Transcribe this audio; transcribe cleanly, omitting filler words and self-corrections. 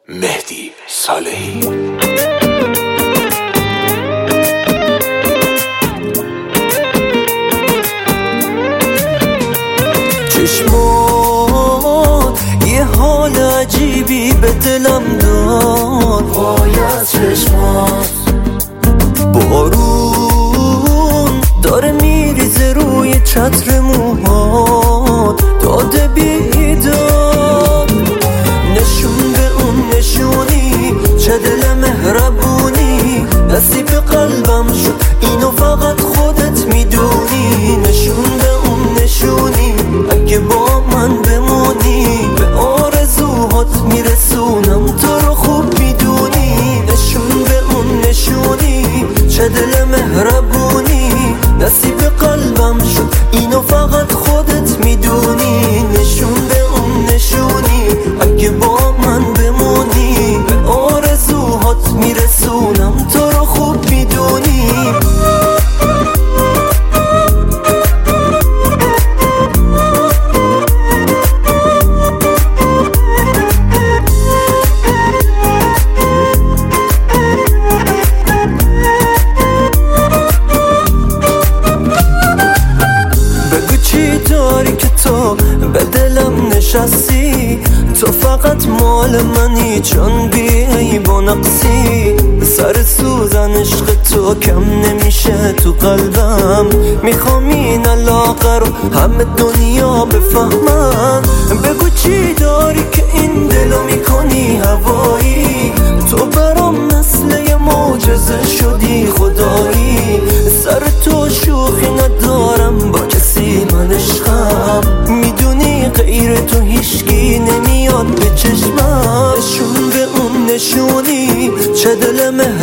مهدی صالحی. چشمات یه حال عجیبی به دلم داد، وای از چشمات بارون داره میریزه روی چتر موهات، داده بیداد نشون به اون نشونی، چه دل مهربونی نصیب قلبم شد، اینو فقط خودت میدونی. نشون به اون نشونی، اگه با من بمونی به آرزوهات میرسونم، تو رو خوب میدونی. نشون به اون نشونی، چه دل مهربونی نصیب قلبم شد، اینو فقط خودت میدونی. نشون به اون نشونی، اگه با من بمونی به آرزوهات میرسونم، تو رو خوب میدونی. بگو چی داری که تو به دلم نشستی، تو فقط مال منی چون بیعیب و نقصی. سر سوزن عشق تو کم نمیشه تو قلبم، میخوام این علاقه رو همه دنیا بفهمن. بگو چی داری که این دلو میکنی هوایی، تو برام مثل یه معجزه شدی خدایی. سر تو شوخی ندارم با کسی، من عشقم میدونی غیر تو هیچکی نمیاد به چشمم. نشون به اون نشونی، چه دل